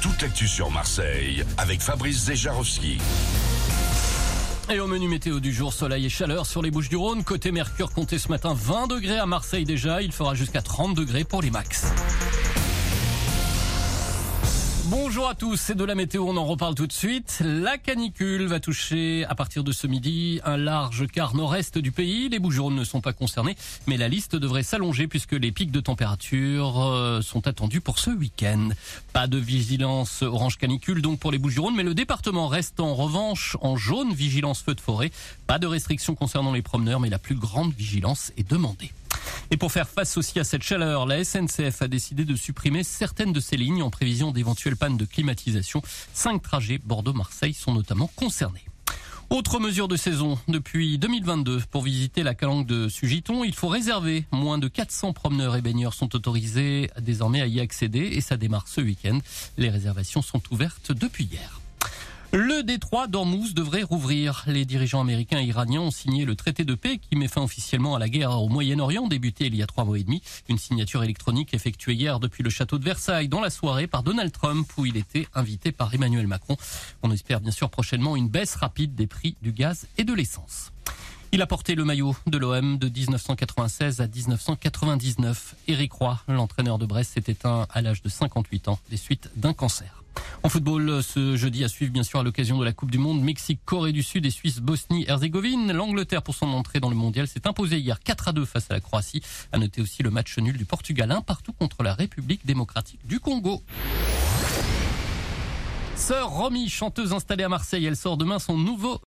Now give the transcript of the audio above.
toute l'actu sur Marseille avec Fabrice Zejarowski. Et au menu météo du jour, soleil et chaleur sur les Bouches-du-Rhône. Côté Mercure, comptez ce matin 20 degrés à Marseille déjà. Il fera jusqu'à 30 degrés pour les max. Bonjour à tous, c'est de la météo, on en reparle tout de suite. La canicule va toucher à partir de ce midi un large quart nord-est du pays. Les Bouches-du-Rhône ne sont pas concernés, mais la liste devrait s'allonger puisque les pics de température sont attendus pour ce week-end. Pas de vigilance orange canicule donc pour les Bouches-du-Rhône, mais le département reste en revanche en jaune vigilance feu de forêt. Pas de restrictions concernant les promeneurs, mais la plus grande vigilance est demandée. Et pour faire face aussi à cette chaleur, la SNCF a décidé de supprimer certaines de ses lignes en prévision d'éventuelles pannes de climatisation. 5 trajets Bordeaux-Marseille sont notamment concernés. Autre mesure de saison, depuis 2022, pour visiter la calanque de Sugiton, il faut réserver. Moins de 400 promeneurs et baigneurs sont autorisés désormais à y accéder et ça démarre ce week-end. Les réservations sont ouvertes depuis hier. Le détroit d'Ormuz devrait rouvrir. Les dirigeants américains et iraniens ont signé le traité de paix qui met fin officiellement à la guerre au Moyen-Orient, débutée il y a 3 mois et demi. Une signature électronique effectuée hier depuis le château de Versailles dans la soirée par Donald Trump où il était invité par Emmanuel Macron. On espère bien sûr prochainement une baisse rapide des prix du gaz et de l'essence. Il a porté le maillot de l'OM de 1996 à 1999. Éric Roy, l'entraîneur de Brest, s'est éteint à l'âge de 58 ans des suites d'un cancer. En football, ce jeudi à suivre bien sûr à l'occasion de la Coupe du Monde, Mexique, Corée du Sud et Suisse, Bosnie-Herzégovine. L'Angleterre pour son entrée dans le mondial s'est imposée hier 4-2 face à la Croatie. À noter aussi le match nul du Portugal 1-1 contre la République démocratique du Congo. Sœur Romy, chanteuse installée à Marseille, elle sort demain son nouveau